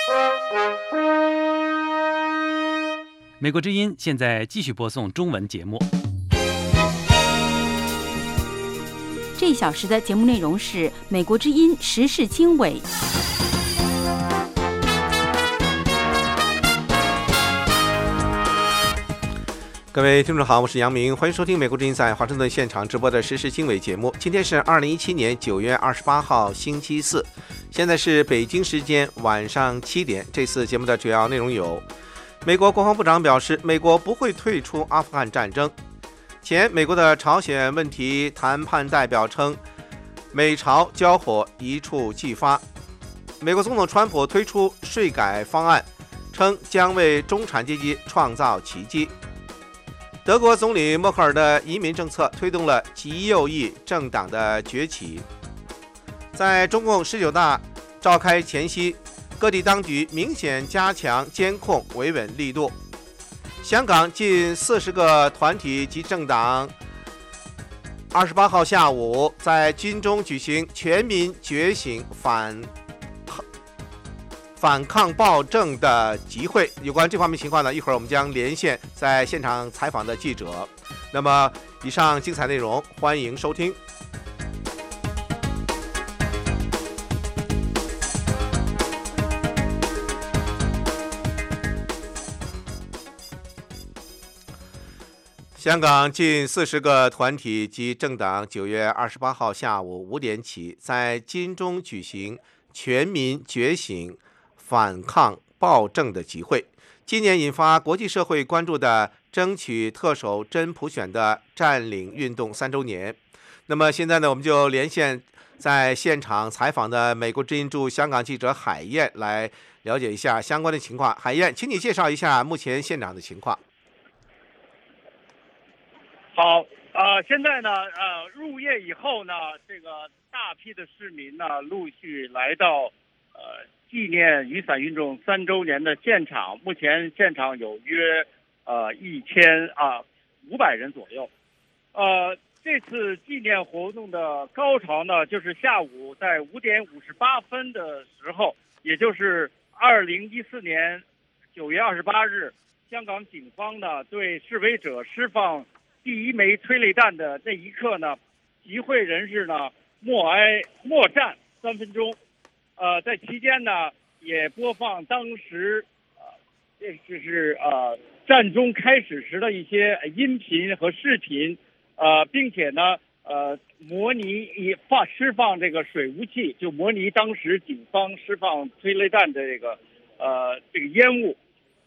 美国之音现在继续播送中文节目。 这一小时的节目内容是美国之音时事经纬。 各位听众好，我是杨明，欢迎收听美国之音在华盛顿现场直播的时事经纬节目。今天是2017年9月28号星期四，现在是北京时间晚上7点。这次节目的主要内容有：美国国防部长表示，美国不会退出阿富汗战争；前美国的朝鲜问题谈判代表称，美朝交火一触即发；美国总统川普推出税改方案，称将为中产阶级创造奇迹。德国总理默克尔的移民政策推动了极右翼政党的崛起。在中共19大召开前夕，各地当局明显加强监控，维稳力度。香港近40个团体及政党28号下午在金钟举行全民觉醒反抗暴政的集会。有关这方面情况呢，一会儿我们将连线在现场采访的记者。那么以上精彩内容欢迎收听。香港近40个团体及政党9月28号下午5点起在金钟举行全民觉醒反抗暴政的集会。今年引发国际社会关注的争取特首真普选的占领运动3周年。那么现在呢，我们就连线在现场采访的美国之音驻香港记者海燕来了解一下相关的情况。海燕，请你介绍一下目前现场的情况。 好，现在呢，入夜以后呢，这个大批的市民呢陆续来到纪念雨伞运动3周年的现场。目前现场有约1500人左右。这次纪念活动的高潮呢，就是下午在5点58分的时候，也就是2014年9月28日，香港警方呢对示威者释放第一枚催泪弹的那一刻呢，集会人士呢默战3分钟。在期间呢，也播放当时战中开始时的一些音频和视频，并且呢，模拟释放这个水雾器，就模拟当时警方释放催泪弹的这个烟雾。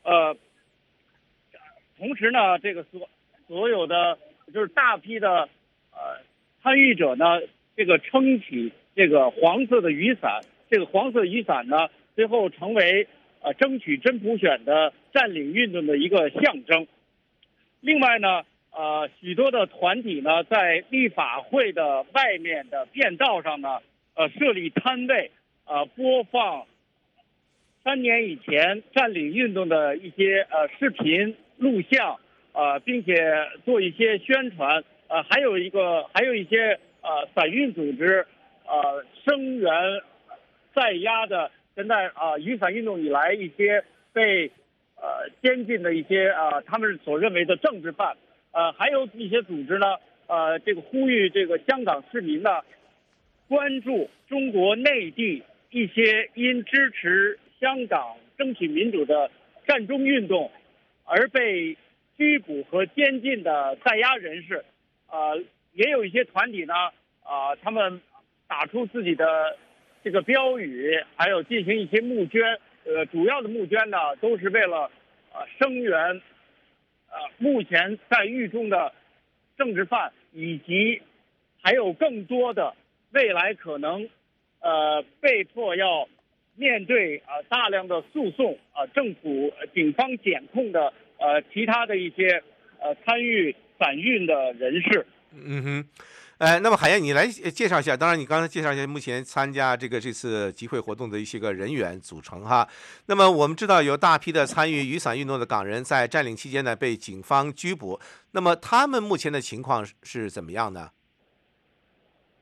同时呢，这个所有的就是大批的参与者呢，这个撑起这个黄色的雨伞。这个黄色雨伞呢，最后成为争取真普选的占领运动的一个象征。另外呢，许多的团体呢，在立法会的外面的便道上呢，设立摊位，播放3年以前占领运动的一些视频录像，并且做一些宣传。还有一些反运组织声援在押的现在雨伞运动以来一些被监禁的一些他们所认为的政治犯。还有一些组织呢，这个呼吁这个香港市民呢关注中国内地一些因支持香港争取民主的占中运动而被拘捕和监禁的在押人士。也有一些团体呢，他们打出自己的这个标语，还有进行一些募捐。主要的募捐呢，都是为了声援目前在狱中的政治犯，以及还有更多的未来可能被迫要面对大量的诉讼，政府警方检控的其他的一些参与反运的人士。 那么海燕，你来介绍一下，当然你刚才介绍一下目前参加这次集会活动的一些个人员组成哈。那么我们知道有大批的参与雨伞运动的港人在占领期间呢被警方拘捕，那么他们目前的情况是怎么样呢？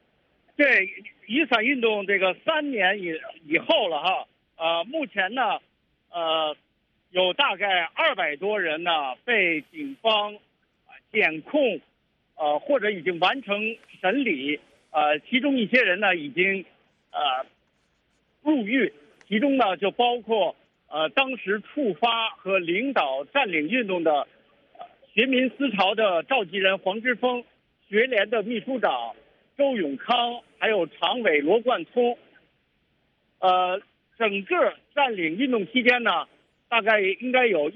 对，雨伞运动这个3年以后了哈，目前呢有大概200多人呢被警方检控，或者已经完成审理，其中一些人呢已经入狱，其中呢就包括当时触发和领导占领运动的学民思潮的召集人黄之锋，学联的秘书长周永康，还有常委罗贯聪。整个占领运动期间呢，大概应该有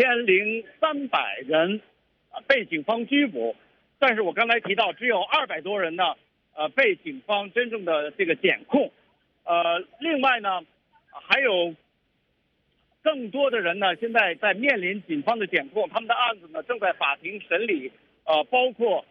1300人被警方拘捕，但是我刚才提到只有200多人呢被警方真正的这个检控。另外呢还有更多的人呢现在在面临警方的检控，他们的案子呢正在法庭审理，包括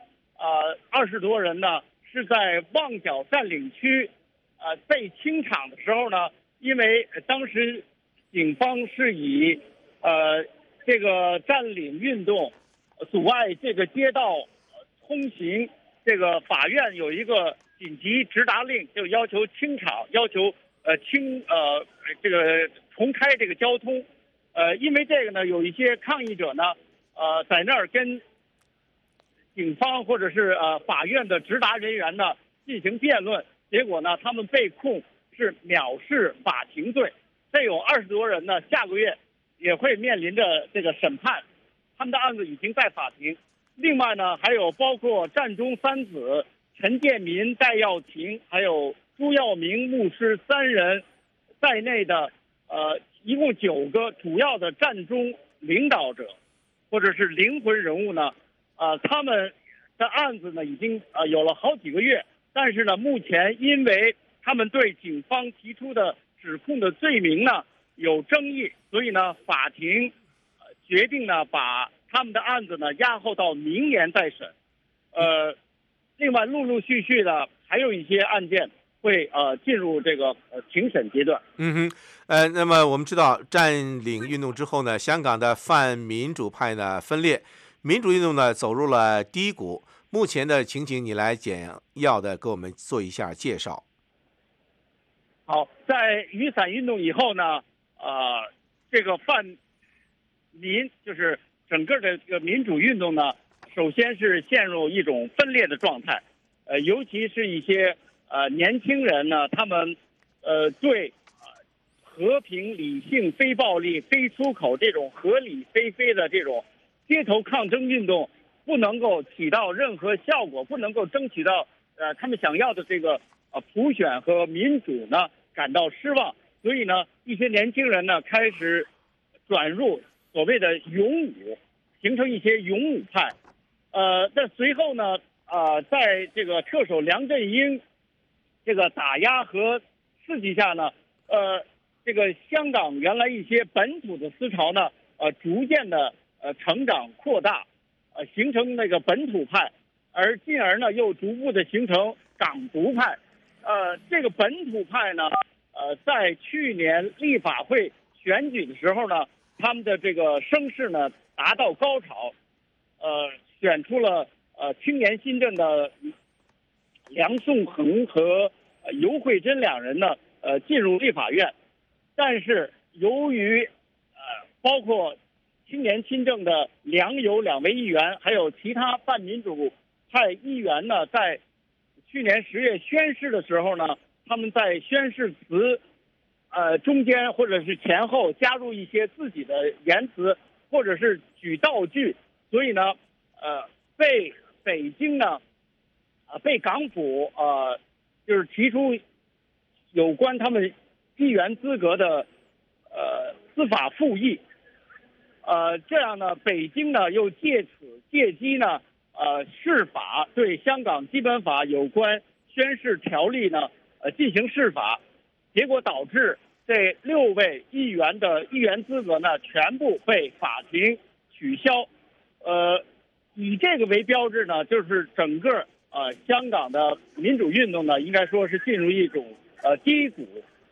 20多人呢是在旺角占领区被清场的时候呢，因为当时警方是以这个占领运动阻碍这个街道通行，这个法院有一个紧急执达令，就要求清场，要求这个重开这个交通。因为这个呢，有一些抗议者呢在那儿跟警方或者是法院的执达人员呢进行辩论，结果呢他们被控是藐视法庭罪。这有20多人呢下个月也会面临着这个审判，他们的案子已经在法庭。另外呢还有包括占中三子陈建民、戴耀廷还有朱耀明牧师3人在内的一共9个主要的占中领导者或者是灵魂人物呢，他们的案子呢已经有了好几个月，但是呢目前因为他们对警方提出的指控的罪名呢有争议，所以呢法庭决定呢把他们的案子呢押后到明年再审。另外陆陆续续的还有一些案件会进入这个庭审阶段。 那么我们知道占领运动之后呢，香港的泛民主派呢分裂，民主运动呢走入了低谷。目前的情景你来简要的给我们做一下介绍。 好，在雨伞运动以后呢，这个泛民就是整个的这个民主运动呢，首先是陷入一种分裂的状态，尤其是一些年轻人呢，他们对和平、理性、非暴力、非出口这种合理非非的这种街头抗争运动不能够起到任何效果，不能够争取到他们想要的这个普选和民主呢感到失望，所以呢一些年轻人呢开始转入所谓的勇武，形成一些勇武派。那随后呢在这个特首梁振英这个打压和刺激下呢，这个香港原来一些本土的思潮呢逐渐的成长扩大，形成那个本土派，而进而呢又逐步的形成港独派。这个本土派呢在去年立法会选举的时候呢，他们的这个声势呢达到高潮，选出了青年新政的梁颂恒和游惠珍2人呢进入立法院。但是由于包括青年新政的梁游2位议员还有其他泛民主派议员呢，在去年10月宣誓的时候呢，他们在宣誓词中间或者是前后加入一些自己的言辞或者是举道具，所以呢被北京呢被港府就是提出有关他们议员资格的司法复议。这样呢北京呢又借机呢释法，对香港基本法有关宣誓条例呢进行释法，结果导致这6位议员的议员资格呢全部被法庭取消。以这个为标志呢，就是整个香港的民主运动呢应该说是进入一种低谷。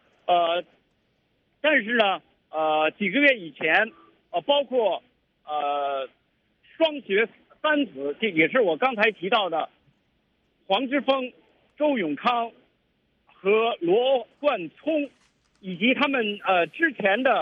但是呢几个月以前包括双学三子，这也是我刚才提到的黄之锋、周永康和罗贯聪，以及他们之前的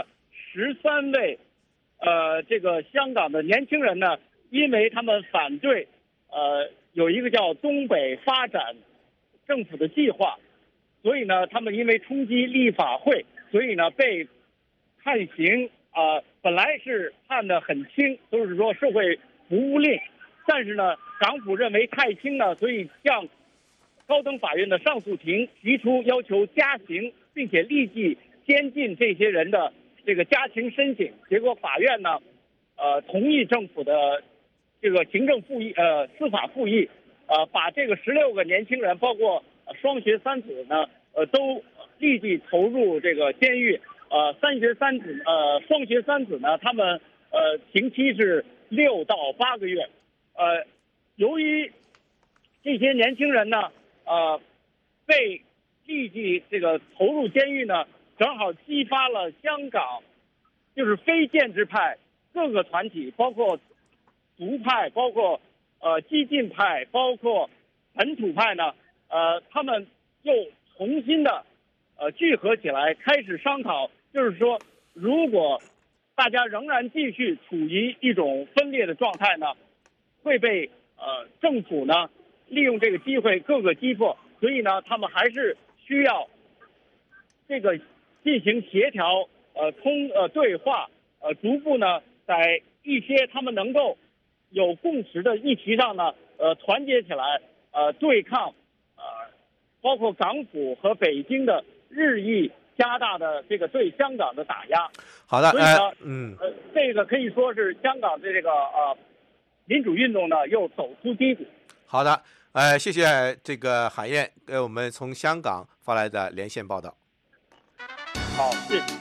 13位这个香港的年轻人呢，因为他们反对有一个叫东北发展政府的计划，所以呢，他们因为冲击立法会，所以呢被判刑本来是判得很轻，都是说社会服务令，但是呢，港府认为太轻呢，所以向高等法院的上诉庭提出要求加刑，并且立即监禁这些人的这个加刑申请。结果法院呢，同意政府的这个行政复议司法复议，把这个16个年轻人，包括双学三子呢，都立即投入这个监狱。双学三子呢，他们刑期是6到8个月。由于这些年轻人呢，被立即这个投入监狱呢，正好激发了香港就是非建制派各个团体，包括独派，包括激进派，包括本土派呢，他们又重新的聚合起来，开始商讨，就是说，如果大家仍然继续处于一种分裂的状态呢，会被政府呢利用这个机会各个击破，所以呢，他们还是需要这个进行协调，对话，逐步呢在一些他们能够有共识的议题上呢，团结起来，对抗包括港府和北京的日益加大的这个对香港的打压。 好的， 所以呢，这个可以说是香港的这个民主运动呢又走出低谷。 好的，谢谢这个海燕给我们从香港发来的连线报道。 好，谢谢。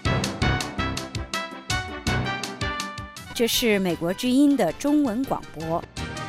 这是美国之音的中文广播。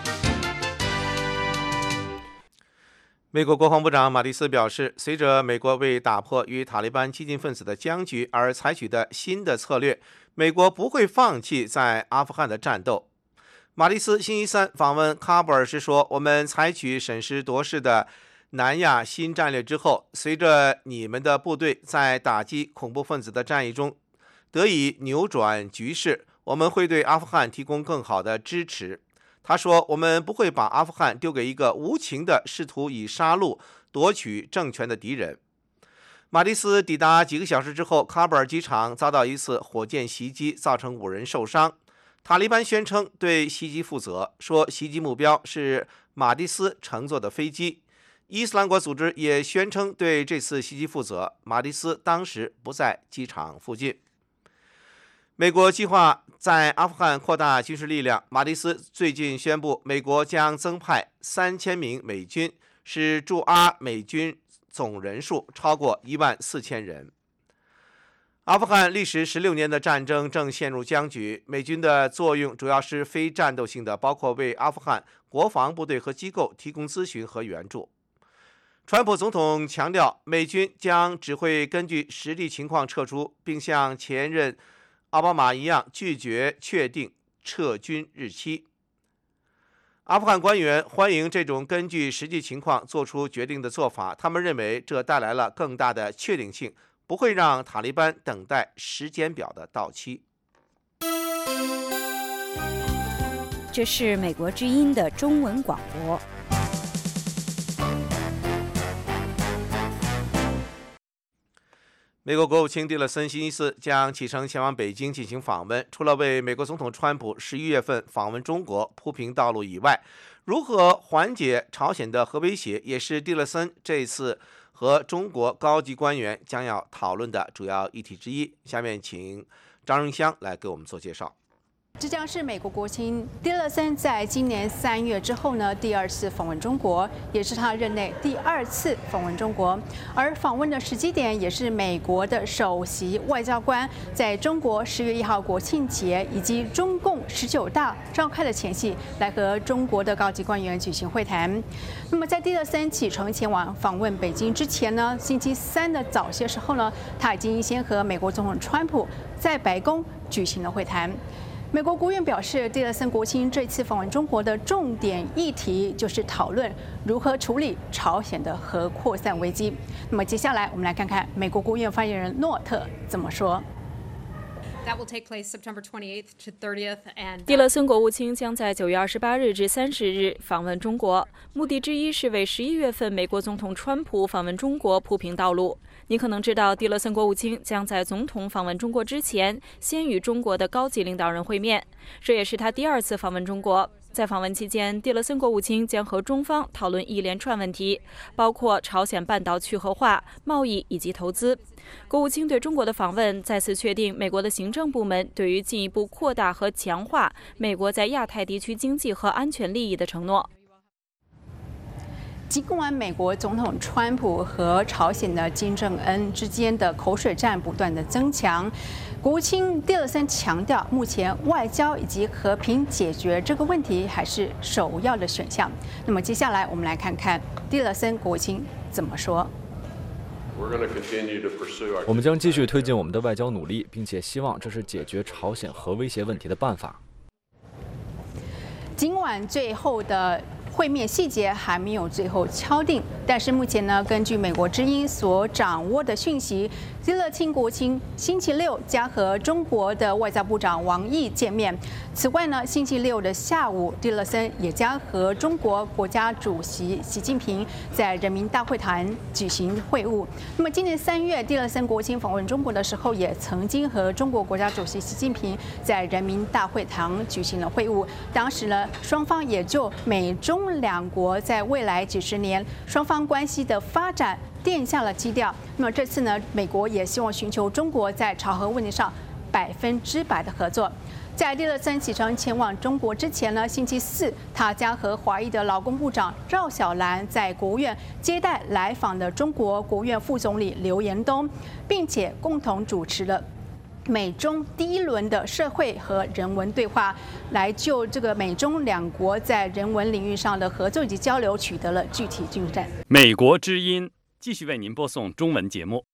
美国国防部长马蒂斯表示，随着美国为打破与塔利班激进分子的僵局而采取的新的策略，美国不会放弃在阿富汗的战斗。马蒂斯星期三访问喀布尔时说，我们采取审时度势的南亚新战略之后，随着你们的部队在打击恐怖分子的战役中得以扭转局势，我们会对阿富汗提供更好的支持。他说，我们不会把阿富汗丢给一个无情的试图以杀戮夺取政权的敌人。马蒂斯抵达几个小时之后，喀布尔机场遭到一次火箭袭击，造成5人受伤。塔利班宣称对袭击负责，说袭击目标是马蒂斯乘坐的飞机。伊斯兰国组织也宣称对这次袭击负责，马蒂斯当时不在机场附近。美国计划在阿富汗扩大军事力量。马蒂斯最近宣布，美国将增派3000名美军，使驻阿美军总人数超过14000人。阿富汗历时16年的战争正陷入僵局，美军的作用主要是非战斗性的，包括为阿富汗国防部队和机构提供咨询和援助。川普总统强调，美军将只会根据实际情况撤出，并像前任奥巴马一样拒绝确定撤军日期。阿富汗官员欢迎这种根据实际情况做出决定的做法，他们认为这带来了更大的确定性，不会让塔利班等待时间表的到期。 这是美国之音的中文广播。 美国国务卿蒂勒森星期四将启程前往北京进行访问。除了为美国总统川普11月份访问中国铺平道路以外，如何缓解朝鲜的核威胁，也是蒂勒森这次和中国高级官员将要讨论的主要议题之一。下面请张荣香来给我们做介绍。 这将是美国国卿蒂勒森在今年3月之后呢第2次访问中国，也是他任内第2次访问中国。而访问的时机点也是美国的首席外交官在中国10月1号国庆节以及中共19大召开的前夕，来和中国的高级官员举行会谈。那么在蒂勒森启程前往访问北京之前呢，星期三的早些时候呢，他已经先和美国总统川普在白宫举行了会谈。美国国务院表示，蒂勒森国卿这次访问中国的重点议题就是讨论如何处理朝鲜的核扩散危机。那么接下来我们来看看美国国务院发言人诺特怎么说。 蒂勒森国务卿将在9月28日至30日访问中国，目的之一是为11月份美国总统川普访问中国铺平道路。你可能知道，蒂勒森国务卿将在总统访问中国之前，先与中国的高级领导人会面，这也是他第2次访问中国。在访问期间，蒂勒森国务卿将和中方讨论一连串问题，包括朝鲜半岛去核化、贸易以及投资。国务卿对中国的访问再次确定美国的行政部门对于进一步扩大和强化美国在亚太地区经济和安全利益的承诺。 尽管美国总统川普和朝鲜的金正恩之间的口水战不断的增强，国务卿蒂勒森强调，目前外交以及和平解决这个问题还是首要的选项。那么接下来我们来看看蒂勒森国务卿怎么说。 我们将继续推进我们的外交努力，并且希望这是解决朝鲜核威胁问题的办法。 尽管最后的会面细节还没有最后敲定，但是目前呢，根据美国之音所掌握的讯息，蒂勒森国务卿星期六将和中国的外交部长王毅见面。此外呢，星期六的下午，蒂勒森也将和中国国家主席习近平在人民大会堂举行会晤。那么今年3月，蒂勒森国务卿访问中国的时候，也曾经和中国国家主席习近平在人民大会堂举行了会晤。当时呢，双方也就美中两国在未来几十年双方关系的发展定下了基调。那么这次呢，美国也希望寻求中国在朝核问题上100%的合作。在蒂勒森启程前往中国之前呢，星期4他将和华裔的劳工部长赵小兰在国务院接待来访的中国国务院副总理刘延东，并且共同主持了美中第1轮的社会和人文对话，来就这个美中两国在人文领域上的合作以及交流取得了具体进展。 美国之音继续为您播送中文节目。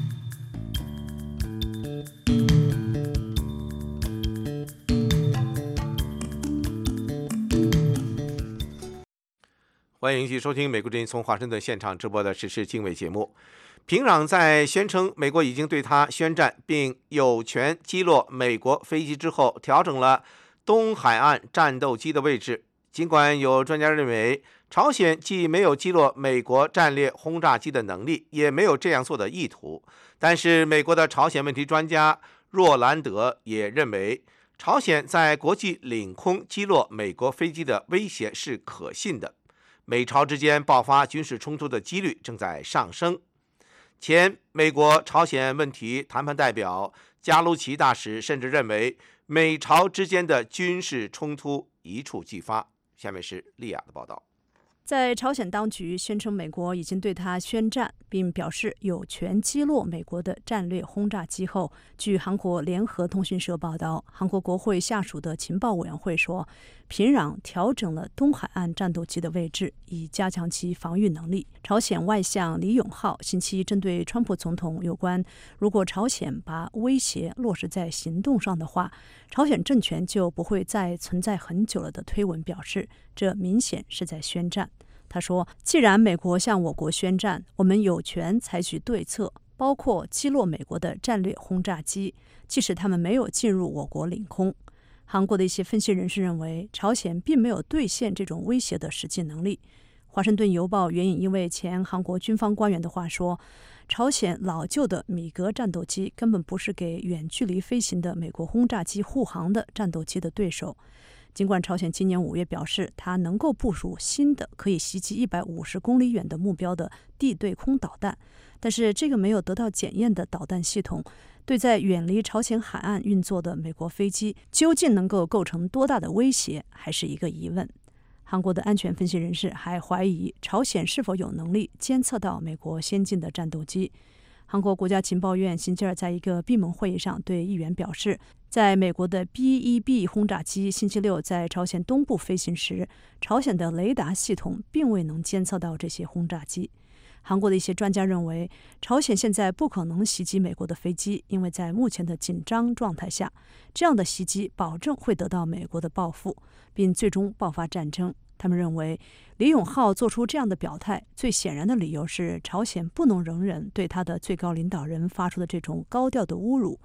欢迎继续收听美国之音从华盛顿现场直播的时事经纬节目。平壤在宣称美国已经对他宣战，并有权击落美国飞机之后，调整了东海岸战斗机的位置。尽管有专家认为，朝鲜既没有击落美国战略轰炸机的能力，也没有这样做的意图，但是美国的朝鲜问题专家若兰德也认为，朝鲜在国际领空击落美国飞机的威胁是可信的。美朝之间爆发军事冲突的几率正在上升。前美国朝鲜问题谈判代表加卢奇大使甚至认为，美朝之间的军事冲突一触即发。下面是利亚的报道。 在朝鲜当局宣称美国已经对他宣战，并表示有权击落美国的战略轰炸机后，据韩国联合通讯社报道，韩国国会下属的情报委员会说，平壤调整了东海岸战斗机的位置，以加强其防御能力。朝鲜外相李永浩星期一针对川普总统有关如果朝鲜把威胁落实在行动上的话，朝鲜政权就不会再存在很久了的推文表示，这明显是在宣战。他说，既然美国向我国宣战，我们有权采取对策，包括击落美国的战略轰炸机，即使他们没有进入我国领空。韩国的一些分析人士认为，朝鲜并没有兑现这种威胁的实际能力。华盛顿邮报援引一位前韩国军方官员的话说，朝鲜老旧的米格战斗机根本不是给远距离飞行的美国轰炸机护航的战斗机的对手。尽管朝鲜今年5月表示，它能够部署新的可以袭击150公里远的目标的地对空导弹，但是这个没有得到检验的导弹系统，对在远离朝鲜海岸运作的美国飞机究竟能够构成多大的威胁，还是一个疑问。韩国的安全分析人士还怀疑，朝鲜是否有能力监测到美国先进的战斗机。韩国国家情报院星期二在一个闭门会议上对议员表示，在美国的 B-1B 轰炸机星期六在朝鲜东部飞行时，朝鲜的雷达系统并未能监测到这些轰炸机。韩国的一些专家认为，朝鲜现在不可能袭击美国的飞机，因为在目前的紧张状态下，这样的袭击保证会得到美国的报复，并最终爆发战争。他们认为，李永浩做出这样的表态，最显然的理由是朝鲜不能容忍对他的最高领导人发出的这种高调的侮辱，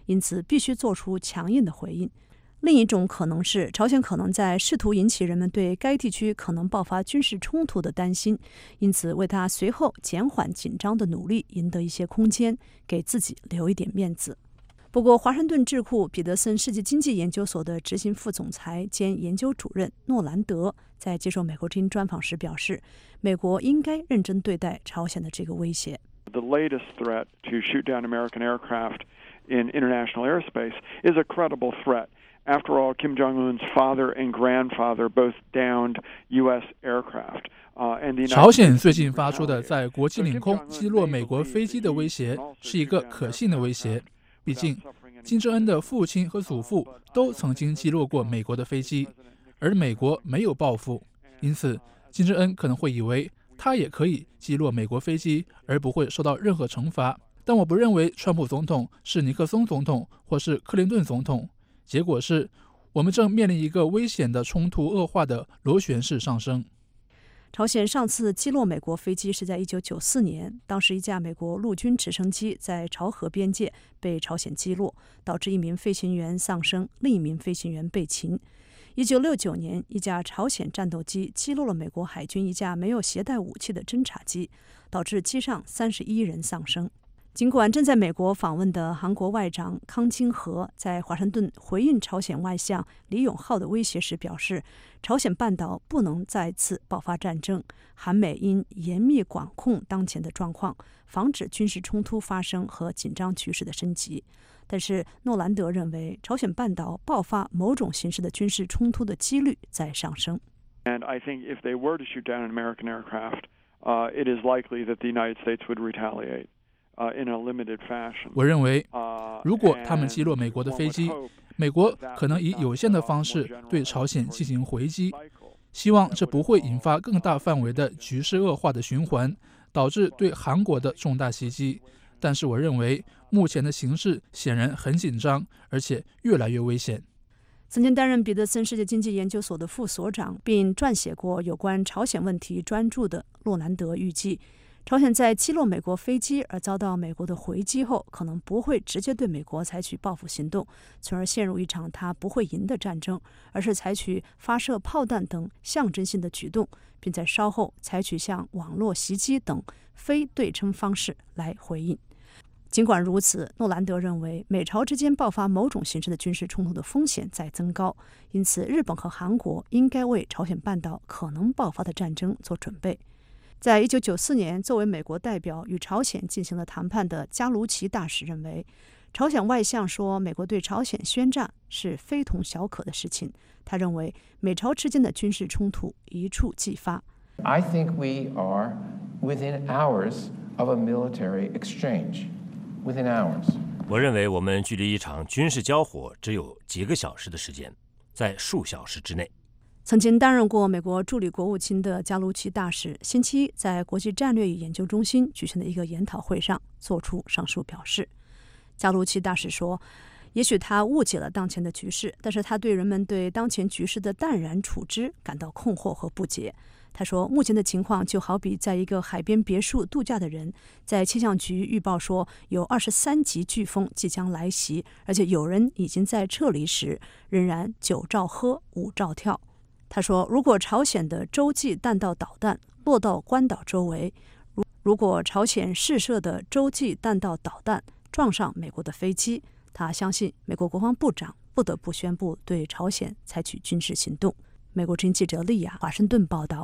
因此必须做出强硬的回应。另一种可能是，朝鲜可能在试图引起人们对该地区可能爆发军事冲突的担心，因此为他随后减缓紧张的努力赢得一些空间，给自己留一点面子。不过，华盛顿智库彼得森世界经济研究所的执行副总裁兼研究主任诺兰德在接受美国之音专访时表示，美国应该认真对待朝鲜的这个威胁。 The latest threat to shoot down American aircraft in international airspace is a credible threat.After all, Kim Jong-un's father and grandfather both downed U.S. aircraft. 朝鲜最近发出的在国际领空击落美国飞机的威胁是一个可信的威胁。毕竟，金正恩的父亲和祖父都曾经击落过美国的飞机，而美国没有报复，因此金正恩可能会以为他也可以击落美国飞机，而不会受到任何惩罚。但我不认为川普总统是尼克松总统或是克林顿总统。结果是，我们正面临一个危险的冲突恶化的螺旋式上升。 朝鲜上次击落美国飞机是在1994年，当时一架美国陆军直升机在朝核边界被朝鲜击落，导致一名飞行员丧生，另一名飞行员被擒。1969年，一架朝鲜战斗机击落了美国海军一架没有携带武器的侦察机，导致机上31人丧生。尽管正在美国访问的韩国外长康京和在华盛顿回应朝鲜外相李永浩的威胁时表示，朝鲜半岛不能再次爆发战争，韩美应严密管控当前的状况，防止军事冲突发生和紧张局势的升级。但是诺兰德认为，朝鲜半岛爆发某种形式的军事冲突的几率在上升。 And I think if they were to shoot down an American aircraft, it is likely that the United States would retaliate.In a limited fashion. 我认为，如果他们击落美国的飞机，美国可能以有限的方式对朝鲜进行回击。希望这不会引发更大范围的局势恶化的循环，导致对韩国的重大袭击。但是我认为，目前的形势显然很紧张，而且越来越危险。 曾经担任彼得森世界经济研究所的副所长，并撰写过有关朝鲜问题专著的洛兰德预计，朝鲜在击落美国飞机而遭到美国的回击后，可能不会直接对美国采取报复行动，从而陷入一场他不会赢的战争，而是采取发射炮弹等象征性的举动，并在稍后采取像网络袭击等非对称方式来回应。尽管如此，诺兰德认为美朝之间爆发某种形式的军事冲突的风险在增高，因此日本和韩国应该为朝鲜半岛可能爆发的战争做准备。在1994年，作为美国代表与朝鲜进行了谈判的加卢奇大使认为，朝鲜外相说美国对朝鲜宣战是非同小可的事情。他认为美朝之间的军事冲突一触即发。 I think we are within hours of a military exchange. Within hours. 我认为我们距离一场军事交火只有几个小时的时间，在数小时之内。 曾经担任过美国助理国务卿的加卢奇大使，星期一在国际战略与研究中心举行的一个研讨会上做出上述表示。加卢奇大使说，也许他误解了当前的局势，但是他对人们对当前局势的淡然处之感到困惑和不解。他说，目前的情况就好比在一个海边别墅度假的人，在气象局预报说有23级飓风即将来袭，而且有人已经在撤离时仍然9照喝5照跳。他说，如果朝鲜的洲际弹道导弹落到关岛周围，如果朝鲜试射的洲际弹道导弹撞上美国的飞机，他相信美国国防部长不得不宣布对朝鲜采取军事行动。美国之音记者利亚华盛顿报道。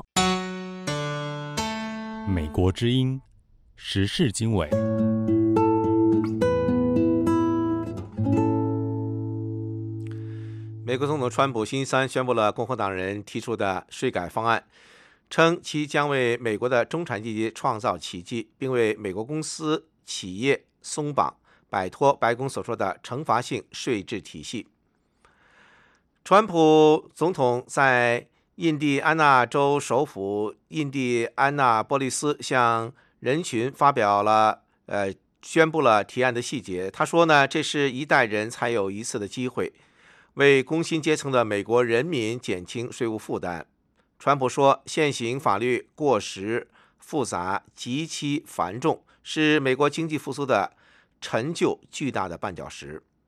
美国之音时事经纬。 美国总统川普星期三宣布了共和党人提出的税改方案，称其将为美国的中产阶级创造奇迹，并为美国公司企业松绑，摆脱白宫所说的惩罚性税制体系。川普总统在印第安纳州首府印第安纳波利斯向人群发表了宣布了提案的细节。他说呢，这是一代人才有一次的机会，为工薪阶层的美国人民减轻税务负担。川普说，现行法律过时、复杂、极其繁重，是美国经济复苏的陈旧巨大的绊脚石。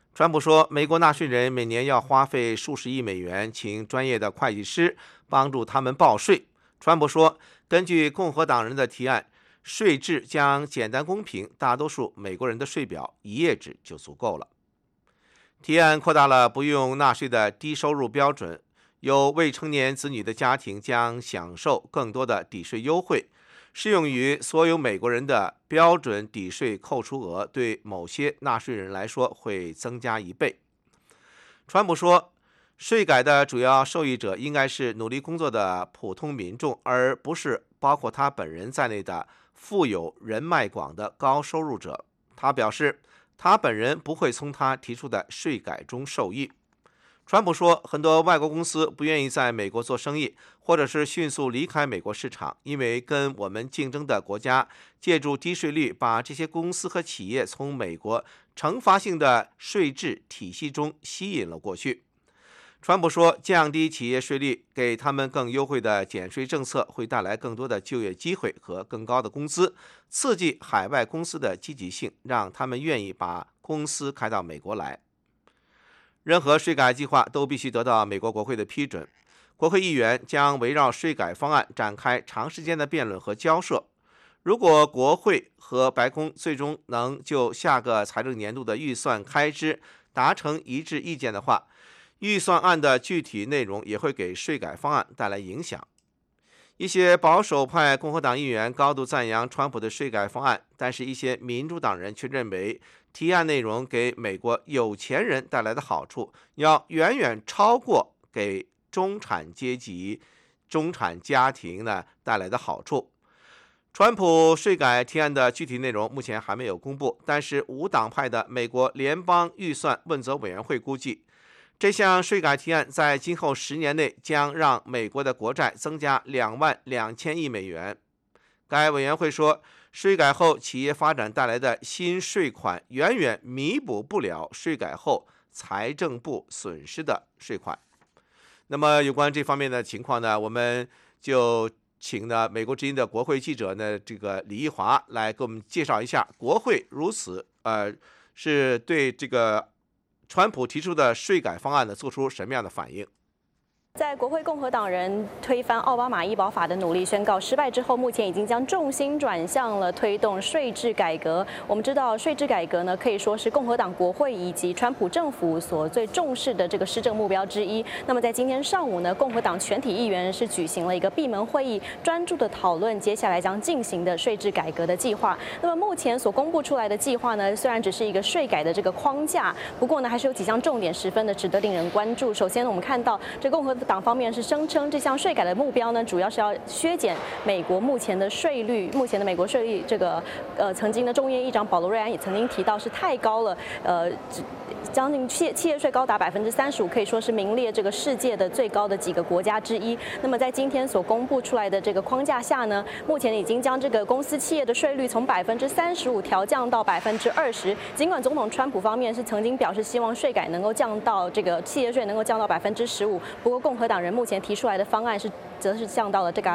川普说，美国纳税人每年要花费数十亿美元请专业的会计师帮助他们报税。川普说，根据共和党人的提案，税制将简单公平，大多数美国人的税表1页纸就足够了。提案扩大了不用纳税的低收入标准，有未成年子女的家庭将享受更多的抵税优惠，适用于所有美国人的标准抵税扣除额对某些纳税人来说会增加1倍。川普说，税改的主要受益者应该是努力工作的普通民众，而不是包括他本人在内的富有人脉广的高收入者。他表示，他本人不会从他提出的税改中受益。川普说，很多外国公司不愿意在美国做生意，或者是迅速离开美国市场，因为跟我们竞争的国家借助低税率把这些公司和企业从美国惩罚性的税制体系中吸引了过去。川普说，降低企业税率，给他们更优惠的减税政策，会带来更多的就业机会和更高的工资，刺激海外公司的积极性，让他们愿意把公司开到美国来。任何税改计划都必须得到美国国会的批准。国会议员将围绕税改方案展开长时间的辩论和交涉。如果国会和白宫最终能就下个财政年度的预算开支达成一致意见的话，预算案的具体内容也会给税改方案带来影响。一些保守派共和党议员高度赞扬川普的税改方案，但是一些民主党人却认为提案内容给美国有钱人带来的好处要远远超过给中产阶级、中产家庭呢带来的好处。川普税改提案的具体内容目前还没有公布，但是无党派的美国联邦预算问责委员会估计，这项税改提案在今后10年内将让美国的国债增加22000亿美元。该委员会说，税改后企业发展带来的新税款远远弥补不了税改后财政部损失的税款。那么有关这方面的情况呢，我们就请呢美国之音的国会记者呢李义华来给我们介绍一下，国会如此是对这个川普提出的税改方案呢做出什么样的反应？ 在国会共和党人推翻奥巴马医保法的努力宣告失败之后，目前已经将重心转向了推动税制改革。我们知道，税制改革呢可以说是共和党国会以及川普政府所最重视的这个施政目标之一。那么在今天上午呢，共和党全体议员是举行了一个闭门会议，专注的讨论接下来将进行的税制改革的计划。那么目前所公布出来的计划呢，虽然只是一个税改的这个框架，不过呢还是有几项重点十分的值得令人关注。首先呢，我们看到这共和党方面是声称这项税改的目标呢，主要是要削减美国目前的税率。目前的美国税率，这个曾经的众议院议长保罗·瑞安也曾经提到是太高了，将近企业税高达35%，可以说是名列这个世界的最高的几个国家之一。那么在今天所公布出来的这个框架下呢，目前已经将这个公司企业的税率从35%调降到20%。尽管总统川普方面是曾经表示希望税改能够降到这个企业税能够降到15%，不过共和党人目前提出来的方案则是降到了这个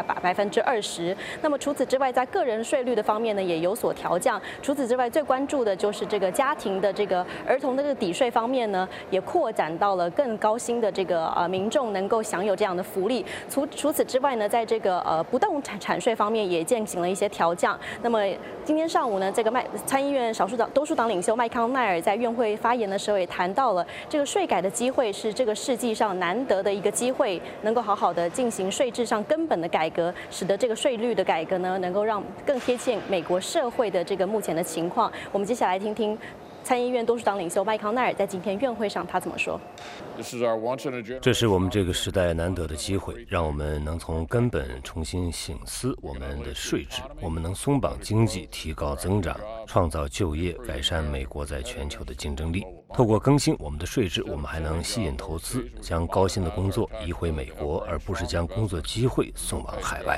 20%。那么除此之外，在个人税率的方面呢，也有所调降。除此之外，最关注的就是这个家庭的这个儿童的这个抵税方面呢，也扩展到了更高薪的这个民众能够享有这样的福利。除此之外呢，在这个不动产税方面也进行了一些调降。那么今天上午呢，这个参议院多数党领袖麦康奈尔在院会发言的时候也谈到了，这个税改的机会是这个世纪上难得的一个机会，能够好好的进行税制上根本的改革，使得这个税率的改革呢，能够让更贴近美国社会的这个目前的情况。我们接下来听听参议院多数党领袖麦康奈尔在今天院会上他怎么说。 这是我们这个时代难得的机会，让我们能从根本重新省思我们的税制，我们能松绑经济，提高增长，创造就业，改善美国在全球的竞争力。透过更新我们的税制，我们还能吸引投资，将高薪的工作移回美国，而不是将工作机会送往海外。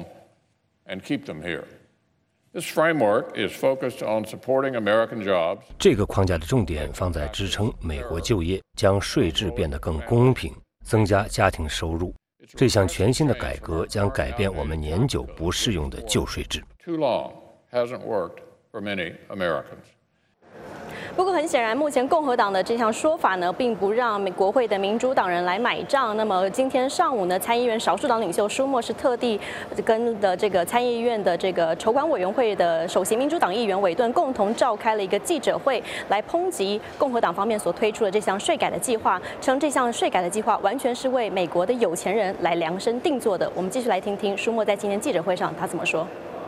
这个框架的重点放在支撑美国就业，将税制变得更公平，增加家庭收入。这项全新的改革将改变我们年久不适用的旧税制。 不过很显然，目前共和党的这项说法呢，并不让国会的民主党人来买账。那么今天上午呢，参议院少数党领袖舒默是特地跟的这个参议院的这个筹款委员会的首席民主党议员韦顿共同召开了一个记者会，来抨击共和党方面所推出的这项税改的计划，称这项税改的计划完全是为美国的有钱人来量身定做的。我们继续来听听舒默在今天记者会上他怎么说。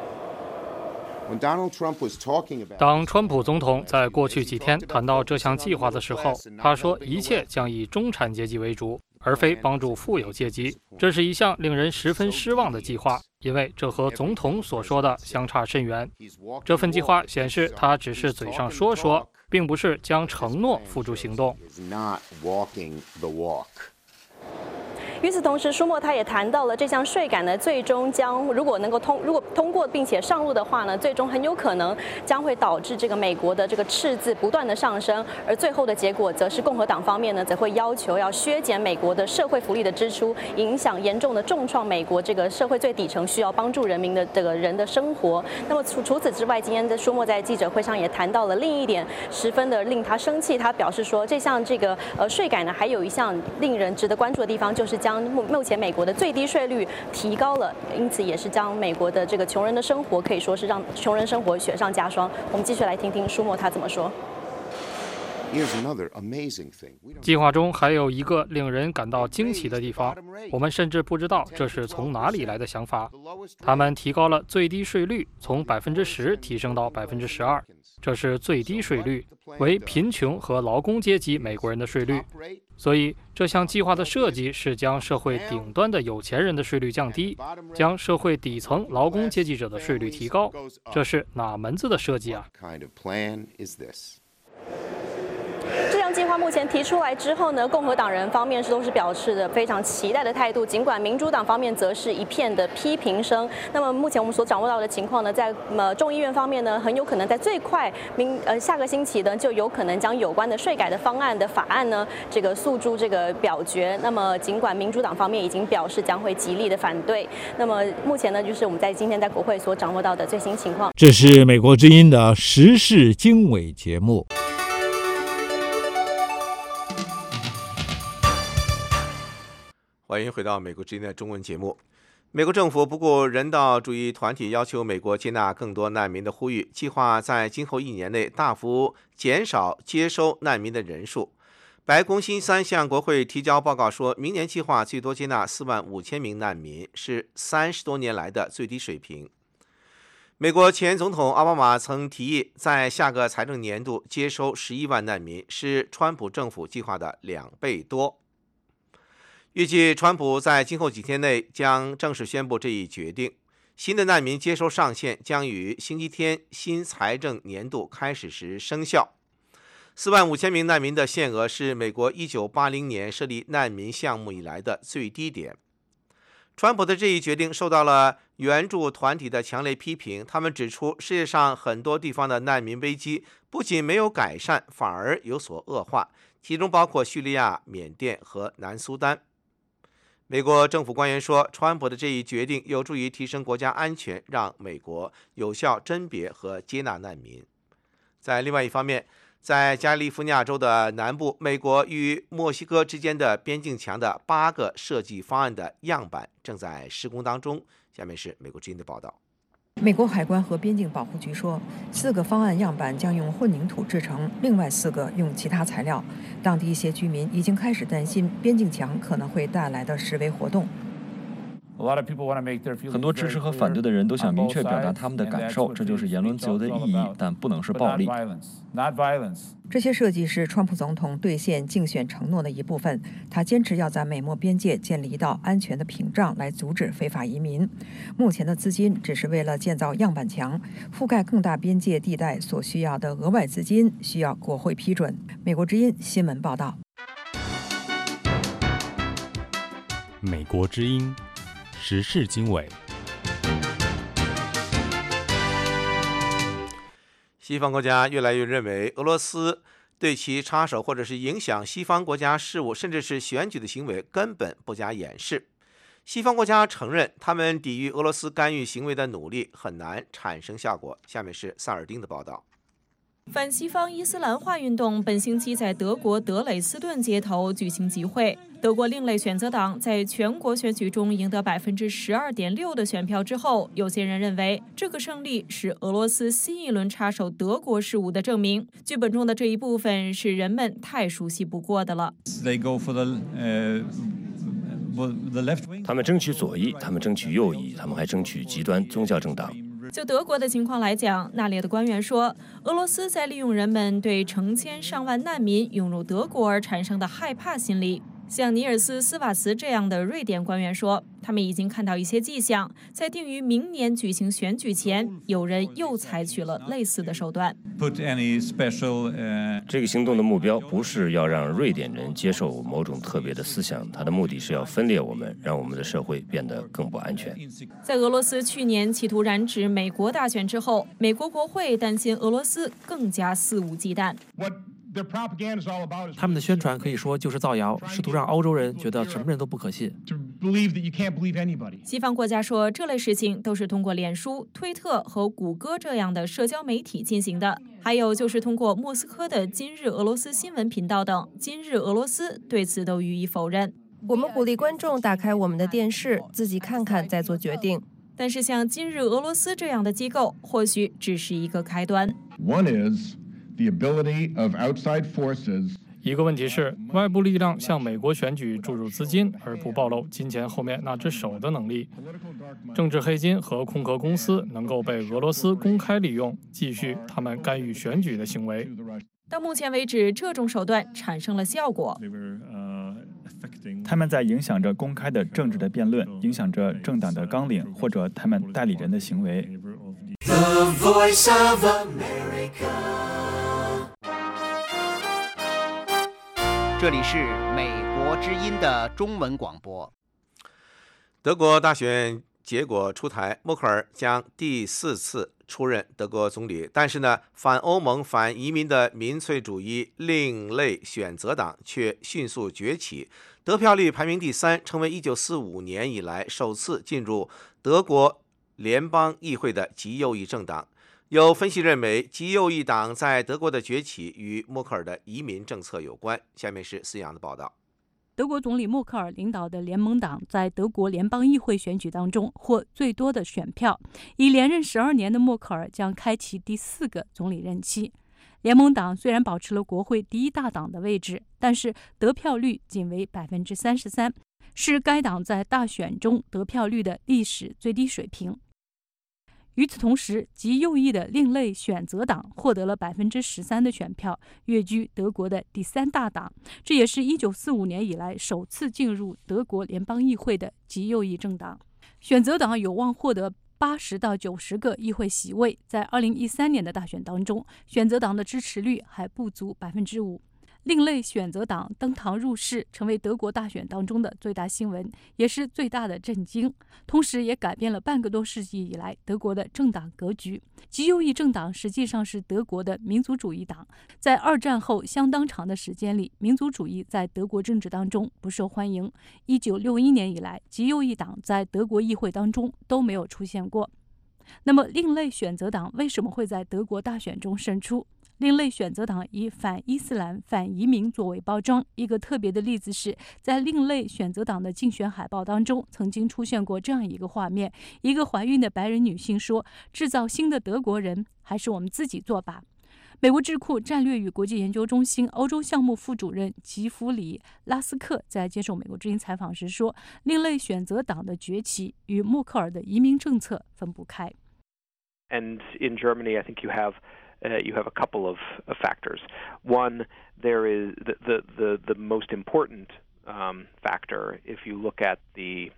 当川普总统在过去几天谈到这项计划的时候，他说一切将以中产阶级为主，而非帮助富有阶级。这是一项令人十分失望的计划，因为这和总统所说的相差甚远。这份计划显示他只是嘴上说说，并不是将承诺付诸行动。 与此同时，舒默他也谈到了这项税改呢，最终将如果通过并且上路的话呢，最终很有可能将会导致这个美国的这个赤字不断的上升，而最后的结果则是共和党方面呢，则会要求要削减美国的社会福利的支出，严重的重创美国这个社会最底层需要帮助人民的这个人的生活。那么除此之外，今天的舒默在记者会上也谈到了另一点，十分的令他生气。他表示说，这项税改呢，还有一项令人值得关注的地方，就是将目前美国的最低税率提高了，因此也是将美国的这个穷人的生活可以说是让穷人生活雪上加霜。我们继续来听听舒默他怎么说。 计划中还有一个令人感到惊奇的地方，我们甚至不知道这是从哪里来的想法。他们提高了最低税率，从10%提升到12%，这是最低税率，为贫穷和劳工阶级美国人的税率。所以这项计划的设计是将社会顶端的有钱人的税率降低，将社会底层劳工阶级者的税率提高，这是哪门子的设计啊？ 这项计划目前提出来之后呢，共和党人方面都是表示的非常期待的态度，尽管民主党方面则是一片的批评声。那么目前我们所掌握到的情况呢，在众议院方面呢，很有可能在最快下个星期呢，就有可能将有关的税改的方案的法案呢，这个诉诸这个表决。那么尽管民主党方面已经表示将会极力的反对，那么目前呢，就是我们在今天在国会所掌握到的最新情况。 这是美国之音的时事经纬节目。 欢迎回到美国之音的中文节目。美国政府不顾人道主义团体要求美国接纳更多难民的呼吁，计划在今后1年内大幅减少接收难民的人数。白宫星期三向国会提交报告说，明年计划最多接纳45000名难民，是30多年来的最低水平。美国前总统奥巴马曾提议在下个财政年度接收11万难民，是川普政府计划的2倍多。预计川普在今后几天内将正式宣布这一决定。新的难民接收上限将于星期天新财政年度开始时生效。45000名难民的限额是美国1980年设立难民项目以来的最低点。川普的这一决定受到了援助团体的强烈批评，他们指出世界上很多地方的难民危机不仅没有改善，反而有所恶化，其中包括叙利亚、缅甸和南苏丹。美国政府官员说，川普的这一决定有助于提升国家安全，让美国有效甄别和接纳难民。在另外一方面，在加利福尼亚州的南部，美国与墨西哥之间的边境墙的8个设计方案的样板正在施工当中。下面是美国之音的报道。 美国海关和边境保护局说，4个方案样板将用混凝土制成，另外4个用其他材料。当地一些居民已经开始担心边境墙可能会带来的示威活动。 很多支持和反对的人都想明确表达他们的感受，这就是言论自由的意义，但不能是暴力。 这些设计是川普总统兑现竞选承诺的一部分。他坚持要在美墨边界建立一道安全的屏障，来阻止非法移民。目前的资金只是为了建造样板墙，覆盖更大边界地带所需要的额外资金需要国会批准。美国之音新闻报道。 美国之音时事经纬。 西方国家越来越认为俄罗斯对其插手或者是影响西方国家事务，甚至是选举的行为根本不加掩饰。西方国家承认他们抵御俄罗斯干预行为的努力很难产生效果。下面是萨尔丁的报道。 反西方伊斯兰化运动本星期在德国德累斯顿街头举行集会。德国另类选择党在全国选举中赢得12.6%的选票之后，有些人认为这个胜利是俄罗斯新一轮插手德国事务的证明。剧本中的这一部分是人们太熟悉不过的了。 他们争取左翼，他们争取右翼，他们还争取极端宗教政党。 就德国的情况来讲，那里的官员说，俄罗斯在利用人们对成千上万难民涌入德国而产生的害怕心理。像尼尔斯·斯瓦茨这样的瑞典官员说，他们已经看到一些迹象，在定于明年举行选举前，有人又采取了类似的手段。 这个行动的目标不是要让瑞典人接受某种特别的思想，它的目的是要分裂我们，让我们的社会变得更不安全。 在俄罗斯去年企图染指美国大选之后，美国国会担心俄罗斯更加肆无忌惮。 他们的宣传可以说就是造谣，试图让欧洲人觉得什么人都不可信。 西方国家说，这类事情都是通过脸书、推特和谷歌这样的社交媒体进行的，还有就是通过莫斯科的今日俄罗斯新闻频道等。今日俄罗斯对此都予以否认。 我们鼓励观众打开我们的电视，自己看看再做决定。 但是像今日俄罗斯这样的机构，或许只是一个开端。 一个问题是，外部力量向美国选举注入资金，而不暴露金钱后面那只手的能力。政治黑金和空壳公司能够被俄罗斯公开利用，继续他们干预选举的行为。 到目前为止，这种手段产生了效果。 他们在影响着公开的政治的辩论，影响着政党的纲领或者他们代理人的行为。 The Voice of America。 这里是美国之音的中文广播。 德国大选结果出台，默克尔将第4次出任德国总理，但是呢，反欧盟、反移民的民粹主义另类选择党却迅速崛起，得票率排名第3，成为1945年以来首次进入德国联邦议会的极右翼政党。有分析认为，极右翼党在德国的崛起与默克尔的移民政策有关。下面是思阳的报道。 德国总理默克尔领导的联盟党在德国联邦议会选举当中获最多的选票，已连任12年的默克尔将开启第4个总理任期。联盟党虽然保持了国会第1大党的位置，但是得票率仅为33%，是该党在大选中得票率的历史最低水平。与此同时，极右翼的另类选择党获得了13%的选票，跃居德国的第3大党。这也是1945年以来首次进入德国联邦议会的极右翼政党。选择党有望获得80到90个议会席位。在2013年的大选当中，选择党的支持率还不足5%。另类选择党登堂入室，成为德国大选当中的最大新闻，也是最大的震惊，同时也改变了半个多世纪以来德国的政党格局。极右翼政党实际上是德国的民族主义党，在2战后相当长的时间里，民族主义在德国政治当中不受欢迎。1961年以来，极右翼党在德国议会当中都没有出现过。那么，另类选择党为什么会在德国大选中胜出？另类选择党以反伊斯兰、反移民作为包装。一个特别的例子是，在另类选择党的竞选海报当中，曾经出现过这样一个画面：一个怀孕的白人女性说：“制造新的德国人，还是我们自己做吧。”美国智库战略与国际研究中心欧洲项目副主任吉弗里·拉斯克在接受美国之音采访时说：“另类选择党的崛起与默克尔的移民政策分不开。” And in Germany, I think you have a couple of factors. One, there is the most important factor if you look at the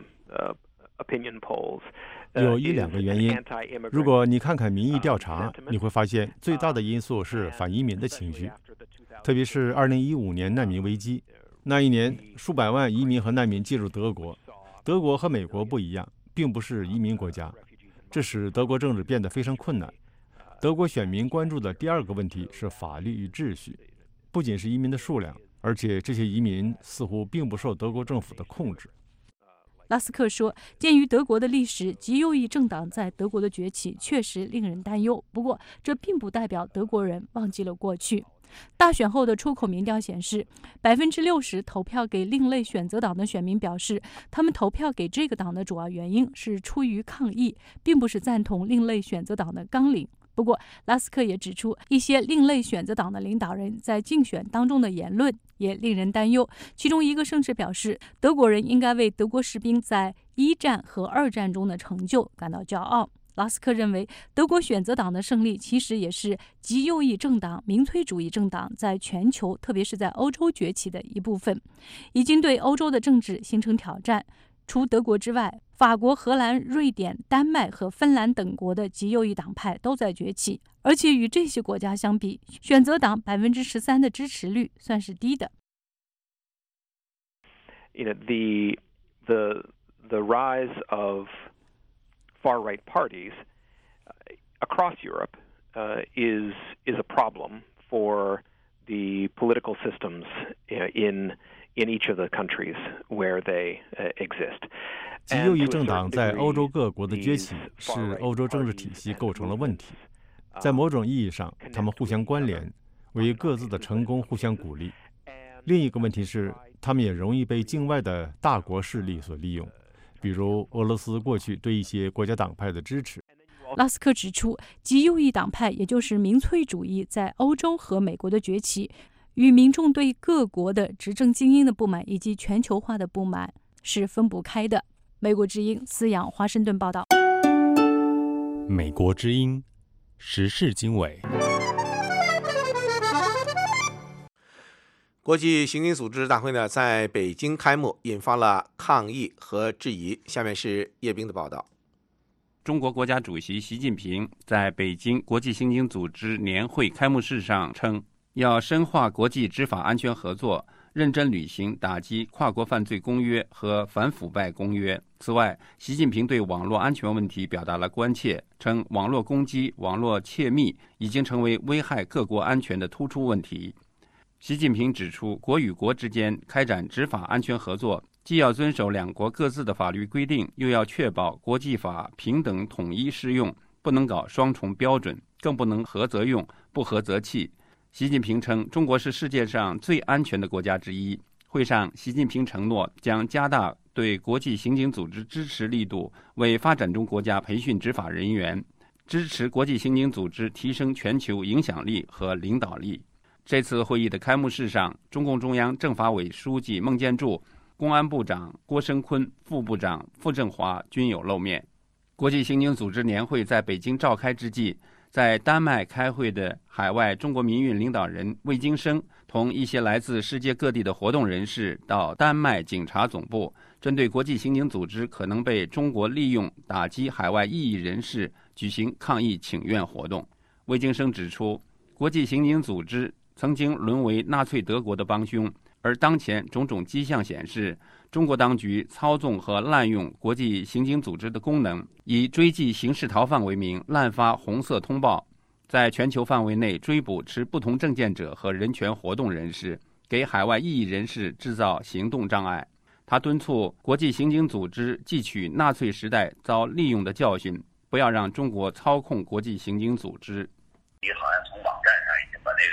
opinion polls. 有1-2个原因。如果你看看民意调查，你会发现最大的因素是反移民的情绪，特别是2015年难民危机。那一年，数百万移民和难民进入德国。德国和美国不一样，并不是移民国家，这使德国政治变得非常困难。德国选民关注的第2个问题是法律与秩序，不仅是移民的数量，而且这些移民似乎并不受德国政府的控制。 拉斯克说，鉴于德国的历史及右翼政党在德国的崛起确实令人担忧，不过这并不代表德国人忘记了过去。大选后的出口民调显示，60%投票给另类选择党的选民表示，他们投票给这个党的主要原因是出于抗议，并不是赞同另类选择党的纲领。不过，拉斯克也指出，一些另类选择党的领导人在竞选当中的言论也令人担忧。其中一个甚至表示，德国人应该为德国士兵在1战和2战中的成就感到骄傲。拉斯克认为，德国选择党的胜利其实也是极右翼政党、民粹主义政党在全球，特别是在欧洲崛起的一部分，已经对欧洲的政治形成挑战。除德国之外，法国、荷兰、瑞典、丹麦和芬兰等国的极右翼党派都在崛起，而且与这些国家相比，选择党13%的支持率算是低的。 The rise of far-right parties across Europe is a problem for the political systems in each of the countries where they exist. 极右翼政党在欧洲各国的崛起，使欧洲政治体系构成了问题。在某种意义上，他们互相关联，为各自的成功互相鼓励。另一个问题是，他们也容易被境外的大国势力所利用。比如俄罗斯过去对一些国家党派的支持。 拉斯克指出，极右翼党派，也就是民粹主义，在欧洲和美国的崛起，与民众对各国的执政精英的不满以及全球化的不满是分不开的。美国之音思阳华盛顿报道。 美国之音时事经纬。 国际刑警组织大会呢在北京开幕，引发了抗议和质疑。下面是叶冰的报道。 中国国家主席习近平在北京国际刑警组织年会开幕式上称，要深化国际执法安全合作，认真履行打击跨国犯罪公约和反腐败公约。此外，习近平对网络安全问题表达了关切，称网络攻击、网络窃密已经成为危害各国安全的突出问题。习近平指出，国与国之间开展执法安全合作，既要遵守两国各自的法律规定，又要确保国际法平等统一适用，不能搞双重标准，更不能合则用，不合则弃。习近平称，中国是世界上最安全的国家之一。会上，习近平承诺将加大对国际刑警组织支持力度，为发展中国家培训执法人员，支持国际刑警组织提升全球影响力和领导力。这次会议的开幕式上，中共中央政法委书记孟建柱、公安部长郭声琨、副部长傅政华均有露面。国际刑警组织年会在北京召开之际，在丹麦开会的海外中国民运领导人魏京生同一些来自世界各地的活动人士到丹麦警察总部，针对国际刑警组织可能被中国利用打击海外异议人士举行抗议请愿活动。魏京生指出，国际刑警组织曾经沦为纳粹德国的帮凶，而当前种种迹象显示，中国当局操纵和滥用国际刑警组织的功能，以追击刑事逃犯为名滥发红色通报，在全球范围内追捕持不同政见者和人权活动人士，给海外异议人士制造行动障碍。他敦促国际刑警组织汲取纳粹时代遭利用的教训，不要让中国操控国际刑警组织。 你好像从网站上已经把那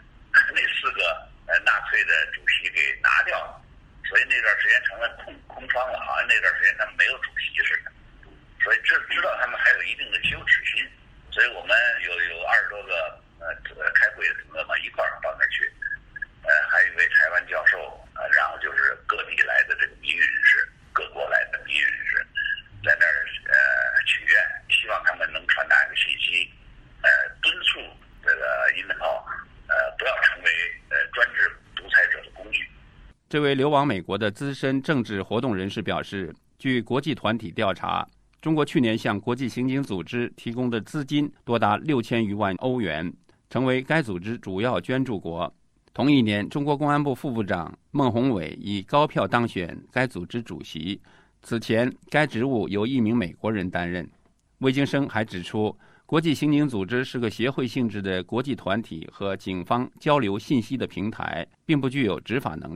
4个纳粹的主席给拿掉了，所以那段时间成了空窗了，好像那段时间他们没有主席似的，所以知道他们还有一定的羞耻心，所以我们有20多个开会的朋友们一块儿到那儿去，还有一位台湾教授，然后就是各地来的这个民运人士，各国来的民运人士，在那儿请愿，希望他们能传达一个信息，敦促这个印度不要成为专制独裁者的工具。 这位流亡美国的资深政治活动人士表示，据国际团体调查，中国去年向国际刑警组织提供的资金多达6000余万欧元，成为该组织主要捐助国。同一年，中国公安部副部长孟宏伟以高票当选该组织主席，此前该职务由一名美国人担任。魏京生还指出，国际刑警组织是个协会性质的国际团体和警方交流信息的平台，并不具有执法能力。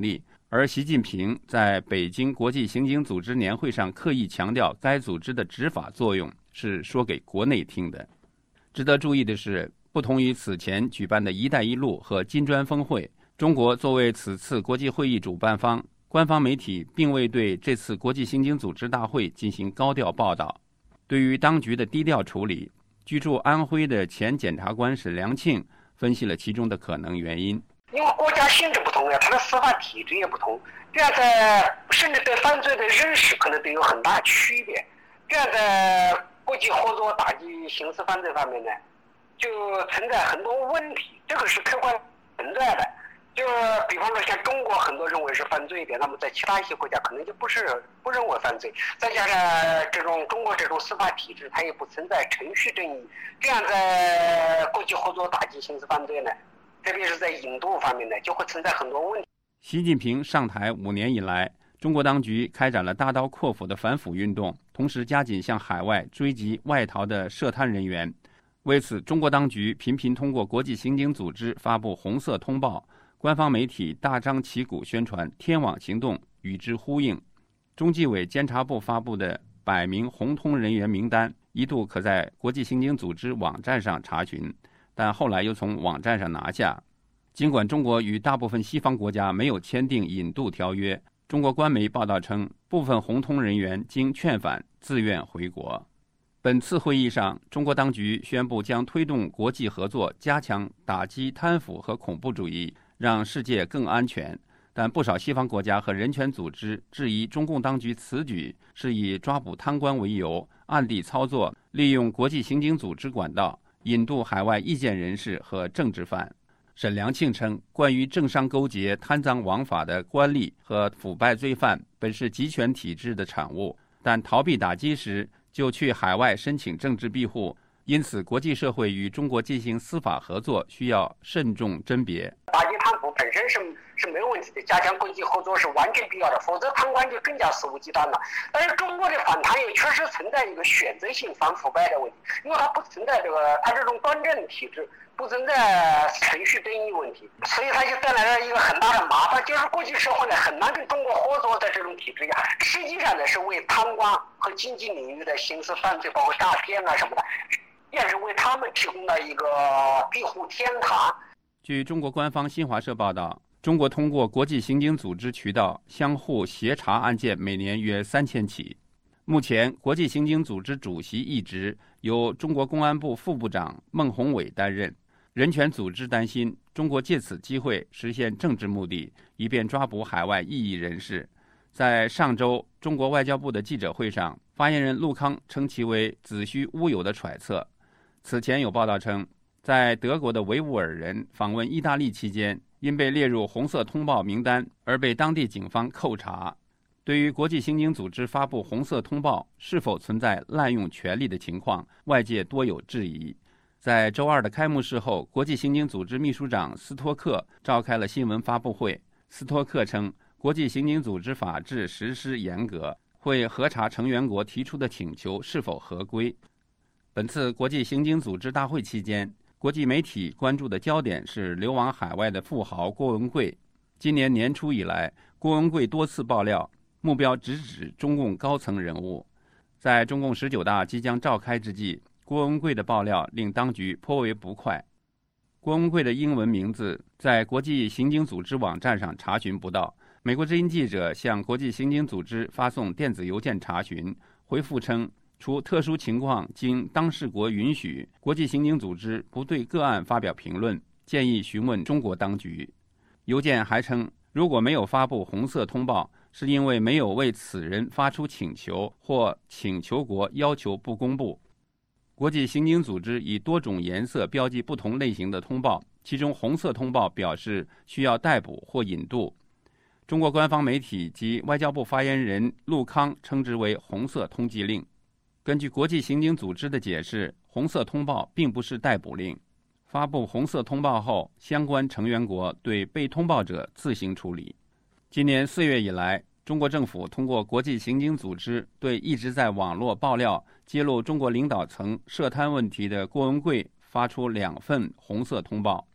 而习近平在北京国际刑警组织年会上刻意强调该组织的执法作用是说给国内听的。值得注意的是，不同于此前举办的一带一路和金砖峰会，中国作为此次国际会议主办方，官方媒体并未对这次国际刑警组织大会进行高调报道。对于当局的低调处理，居住安徽的前检察官沈良庆分析了其中的可能原因。 因为国家性质不同呀，它的司法体制也不同，这样在甚至对犯罪的认识可能都有很大区别。这样在国际合作打击刑事犯罪方面呢，就存在很多问题，这个是客观存在的。就比方说像中国很多认为是犯罪的，那么在其他一些国家可能就不认为犯罪。再加上中国这种司法体制，它也不存在程序正义，这样在国际合作打击刑事犯罪呢，特别是在引渡方面呢，就会存在很多问题。 习近平上台5年以来，中国当局开展了大刀阔斧的反腐运动，同时加紧向海外追击外逃的涉贪人员。为此，中国当局频频通过国际刑警组织发布红色通报，官方媒体大张旗鼓宣传天网行动，与之呼应。中纪委监察部发布的100名红通人员名单一度可在国际刑警组织网站上查询，但后来又从网站上拿下。尽管中国与大部分西方国家没有签订引渡条约，中国官媒报道称，部分红通人员经劝返自愿回国。本次会议上，中国当局宣布将推动国际合作，加强打击贪腐和恐怖主义，让世界更安全。但不少西方国家和人权组织质疑中共当局此举是以抓捕贪官为由，暗地操作，利用国际刑警组织管道引渡海外意见人士和政治犯。沈良庆称，关于政商勾结、贪赃枉法的官吏和腐败罪犯本是集权体制的产物，但逃避打击时就去海外申请政治庇护，因此国际社会与中国进行司法合作需要慎重甄别。 打击贪腐本身是没有问题的，加强国际合作是完全必要的，否则贪官就更加肆无忌惮了。但是中国的反贪也确实存在一个选择性反腐败的问题，因为它不存在它这种端正体制，不存在程序正义问题，所以它就带来了一个很大的麻烦，就是国际社会呢很难跟中国合作在这种体制下，实际上呢是为贪官和经济领域的刑事犯罪，包括诈骗啊什么的，也是为他们提供了一个庇护天堂。 据中国官方新华社报道，中国通过国际刑警组织渠道相互协查案件每年约3000起。目前，国际刑警组织主席一职由中国公安部副部长孟宏伟担任。人权组织担心中国借此机会实现政治目的，以便抓捕海外异议人士。在上周中国外交部的记者会上，发言人陆康称其为子虚乌有的揣测。此前有报道称，在德国的维吾尔人访问意大利期间，因被列入红色通报名单而被当地警方扣查。对于国际刑警组织发布红色通报是否存在滥用权力的情况，外界多有质疑。在周二的开幕式后，国际刑警组织秘书长斯托克召开了新闻发布会。斯托克称，国际刑警组织法制实施严格，会核查成员国提出的请求是否合规。本次国际刑警组织大会期间，国际媒体关注的焦点是流亡海外的富豪郭文贵。今年年初以来，郭文贵多次爆料，目标直指中共高层人物。在中共19大即将召开之际，郭文贵的爆料令当局颇为不快。郭文贵的英文名字在国际刑警组织网站上查询不到。美国之音记者向国际刑警组织发送电子邮件查询，回复称，除特殊情况经当事国允许，国际刑警组织不对个案发表评论，建议询问中国当局。邮件还称，如果没有发布红色通报，是因为没有为此人发出请求，或请求国要求不公布。国际刑警组织以多种颜色标记不同类型的通报，其中红色通报表示需要逮捕或引渡。中国官方媒体及外交部发言人陆康称之为红色通缉令。根据国际刑警组织的解释，红色通报并不是逮捕令。发布红色通报后，相关成员国对被通报者自行处理。今年4月以来，中国政府通过国际刑警组织对一直在网络爆料揭露中国领导层涉贪问题的郭文贵发出2份红色通报。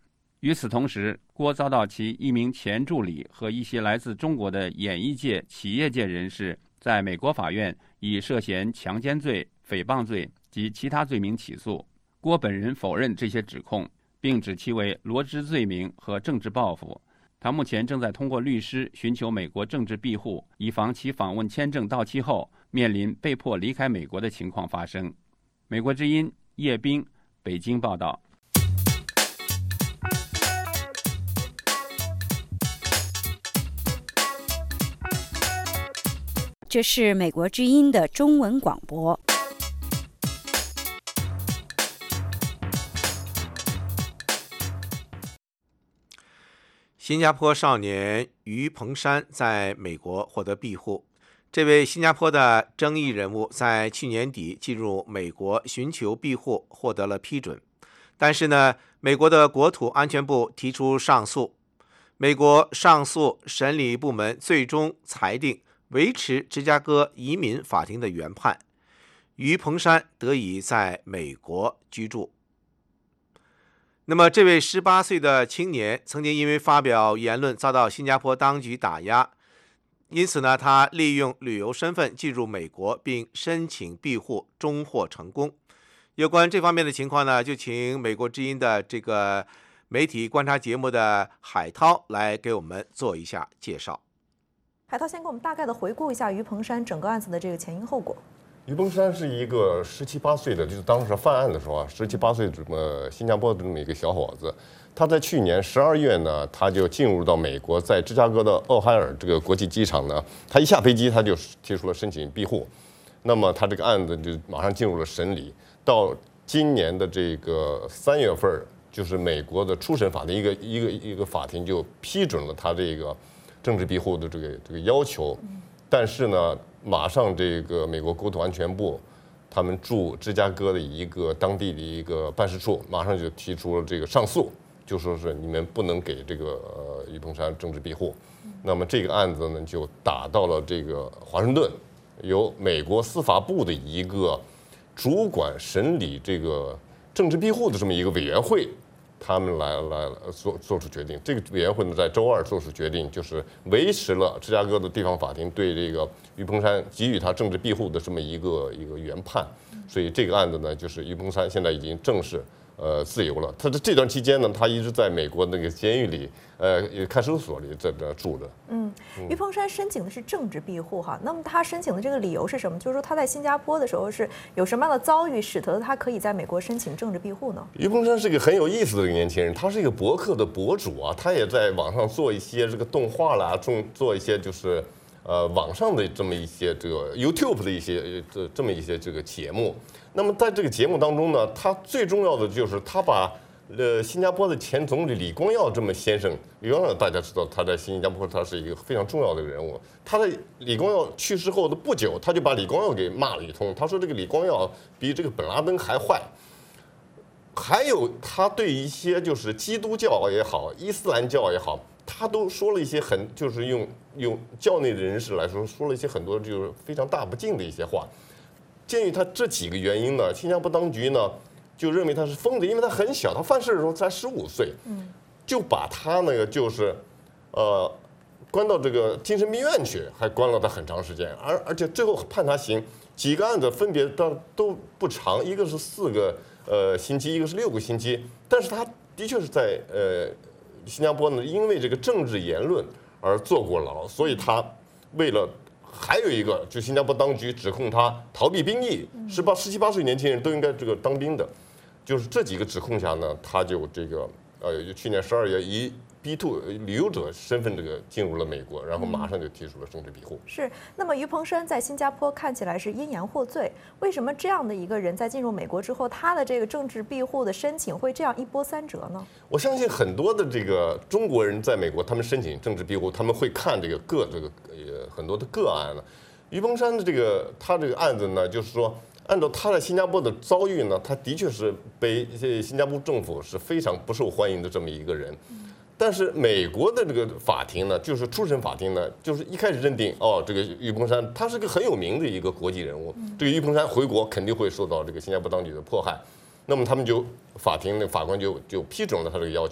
与此同时，郭遭到其一名前助理和一些来自中国的演艺界、企业界人士在美国法院以涉嫌强奸罪、诽谤罪及其他罪名起诉。郭本人否认这些指控，并指其为罗织罪名和政治报复。他目前正在通过律师寻求美国政治庇护，以防其访问签证到期后面临被迫离开美国的情况发生。美国之音叶斌，北京报道。 这是美国之音的中文广播。 新加坡少年于鹏山在美国获得庇护。这位新加坡的争议人物在去年底进入美国寻求庇护，获得了批准。但是呢，美国的国土安全部提出上诉，美国上诉审理部门最终裁定维持芝加哥移民法庭的原判，于鹏山得以在美国居住。那么这位18岁的青年曾经因为发表言论遭到新加坡当局打压，因此呢，他利用旅游身份进入美国并申请庇护，终获成功。有关这方面的情况呢，就请美国之音的这个媒体观察节目的海涛来给我们做一下介绍。 海涛先给我们大概的回顾一下于鹏山整个案子的这个前因后果。 于鹏山是一个17、18岁的，就是当时犯案的时候啊，17、18岁这么新加坡的这么一个小伙子。他在去年12月呢，他就进入到美国，在芝加哥的奥海尔这个国际机场呢，他一下飞机他就提出了申请庇护。那么他这个案子就马上进入了审理，到今年的这个3月份，就是美国的初审法庭一个法庭就批准了他这个政治庇护的这个要求。但是呢，马上这个美国国土安全部他们驻芝加哥的一个当地的一个办事处马上就提出了这个上诉，就说是你们不能给这个于鹏山政治庇护。那么这个案子呢就打到了这个华盛顿，由美国司法部的一个主管审理这个政治庇护的这么一个委员会，他们来做出决定。这个委员会呢在周二做出决定，就是维持了芝加哥的地方法庭对这个于鹏山给予他政治庇护的这么一个原判。所以这个案子呢，就是于鹏山现在已经正式自由了。他的这段期间呢，他一直在美国那个监狱里看守所里在这住着。 于鹏山申请的是政治庇护哈，那么他申请的这个理由是什么？就是说他在新加坡的时候是有什么样的遭遇，使得他可以在美国申请政治庇护呢？ 于鹏山是一个很有意思的一个年轻人，他是一个博客的博主啊，他也在网上做一些这个动画啦，做一些就是网上的这么一些这个 YouTube 的一些这么一些这个节目。那么在这个节目当中呢，他最重要的就是他把新加坡的前总理李光耀这么先生，李光耀大家知道他在新加坡他是一个非常重要的人物。他在李光耀去世后的不久，他就把李光耀给骂了一通，他说这个李光耀比这个本拉登还坏。还有他对一些就是基督教也好，伊斯兰教也好，他都说了一些就是用教内的人士来说了一些很多就是非常大不敬的一些话。鉴于他这几个原因呢，新加坡当局呢就认为他是疯子，因为他很小，他犯事的时候才15岁，就把他那个就是关到这个精神病院去，还关了他很长时间，而且最后判他刑，几个案子分别都不长，一个是4个星期，一个是6个星期，但是他的确是在新加坡呢，因为这个政治言论而坐过牢，所以他为了。还有一个，就新加坡当局指控他逃避兵役，17、18岁年轻人都应该这个当兵的，就是这几个指控下呢，他就这个去年12月以B2 旅游者身份这个进入了美国，然后马上就提出了政治庇护。 是，那么于鹏山在新加坡看起来是因言获罪，为什么这样的一个人在进入美国之后，他的这个政治庇护的申请会这样一波三折呢？ 我相信很多的这个中国人在美国，他们申请政治庇护，他们会看这个很多的个案呢。于鹏山的他这个案子呢，就是说按照他在新加坡的遭遇呢，他的确是被新加坡政府是非常不受欢迎的这么一个人。但是美国的这个法庭呢，就是初审法庭呢，就是一开始认定这个于鹏山他是个很有名的一个国际人物，这个于鹏山回国肯定会受到这个新加坡当局的迫害，那么他们法官就批准了他这个要求。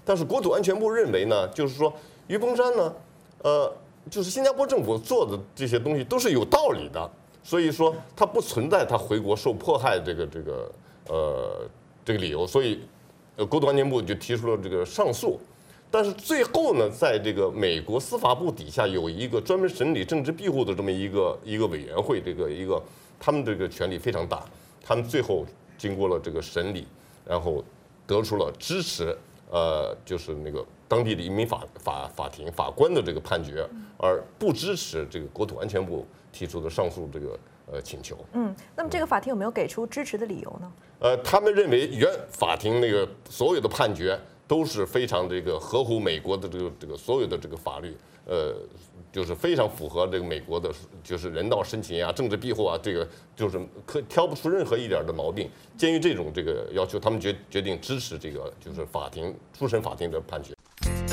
但是国土安全部认为呢，就是说于鹏山呢，就是新加坡政府做的这些东西都是有道理的，所以说他不存在他回国受迫害这个理由，所以国土安全部就提出了这个上诉。但是最后呢，在这个美国司法部底下有一个专门审理政治庇护的这么一个委员会，他们这个权力非常大，他们最后经过了这个审理，然后得出了支持就是那个当地的移民法官的这个判决，而不支持这个国土安全部提出的上诉这个请求。 那么这个法庭有没有给出支持的理由呢？他们认为原法庭那个所有的判决都是非常这个合乎美国的这个所有的这个法律，就是非常符合这个美国的，就是人道申请啊、政治庇护啊，这个就是挑不出任何一点的毛病。鉴于这种这个要求，他们决定支持这个就是初审法庭的判决。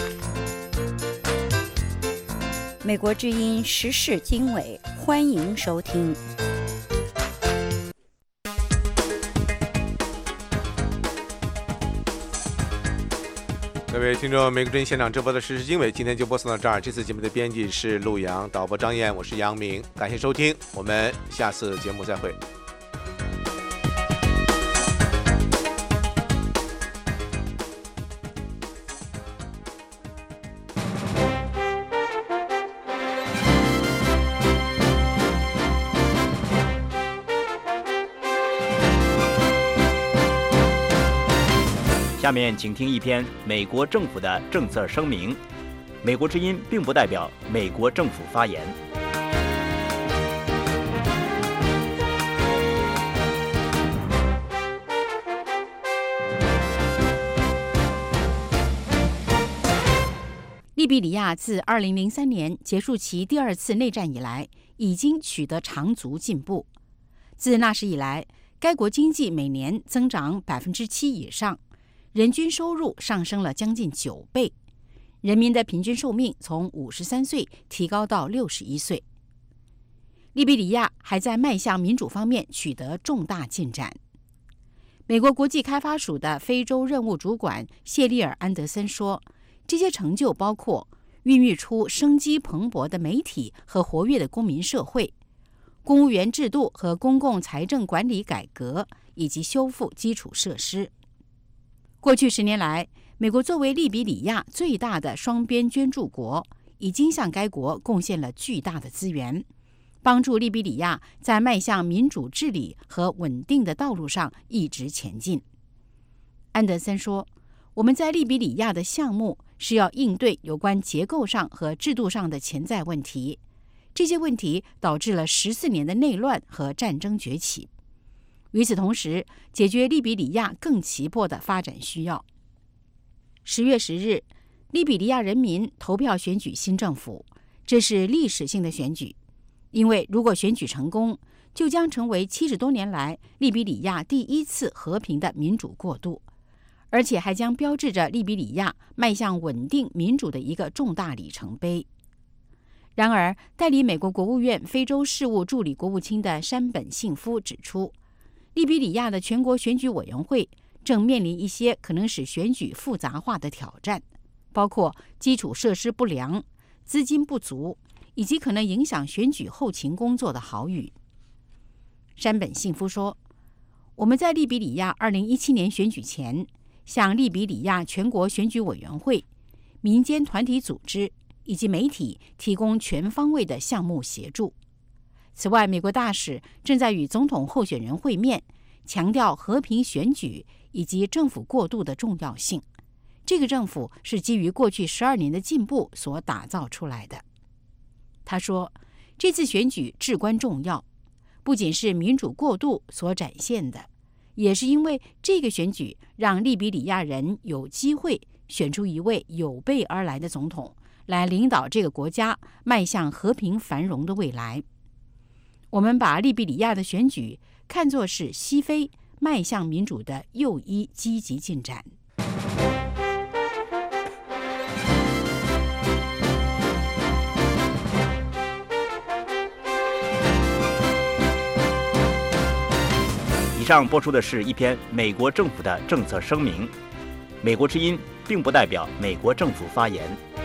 美国之音时事经纬，欢迎收听。 各位听众，美国之音现场直播的时事经纬，今天就播送到这儿。这次节目的编辑是陆阳，导播张燕，我是杨明，感谢收听，我们下次节目再会。 下面请听一篇美国政府的政策声明。美国之音并不代表美国政府发言。 利比里亚自2003年结束其第二次内战以来，已经取得长足进步。自那时以来，该国经济每年增长7%以上。人均收入上升了将近9倍，人民的平均寿命从53岁提高到61岁。利比里亚还在迈向民主方面取得重大进展。美国国际开发署的非洲任务主管谢利尔·安德森说，这些成就包括孕育出生机蓬勃的媒体和活跃的公民社会、公务员制度和公共财政管理改革，以及修复基础设施。过去10年来，美国作为利比里亚最大的双边捐助国，已经向该国贡献了巨大的资源，帮助利比里亚在迈向民主治理和稳定的道路上一直前进。安德森说，我们在利比里亚的项目是要应对有关结构上和制度上的潜在问题，这些问题导致了14年的内乱和战争崛起。与此同时，解决利比里亚更急迫的发展需要。10月10日，利比里亚人民投票选举新政府，这是历史性的选举，因为如果选举成功，就将成为70多年来利比里亚第一次和平的民主过渡，而且还将标志着利比里亚迈向稳定民主的一个重大里程碑。然而，代理美国国务院非洲事务助理国务卿的山本幸夫指出，利比里亚的全国选举委员会正面临一些可能使选举复杂化的挑战，包括基础设施不良、资金不足，以及可能影响选举后勤工作的豪雨。山本幸夫说，我们在利比里亚2017年选举前，向利比里亚全国选举委员会、民间团体组织以及媒体提供全方位的项目协助。此外，美国大使正在与总统候选人会面，强调和平选举以及政府过渡的重要性。这个政府是基于过去12年的进步所打造出来的。他说，这次选举至关重要，不仅是民主过渡所展现的，也是因为这个选举让利比里亚人有机会选出一位有备而来的总统，来领导这个国家迈向和平繁荣的未来。我们把利比里亚的选举看作是西非迈向民主的又一积极进展。 以上播出的是一篇美国政府的政策声明。美国之音并不代表美国政府发言。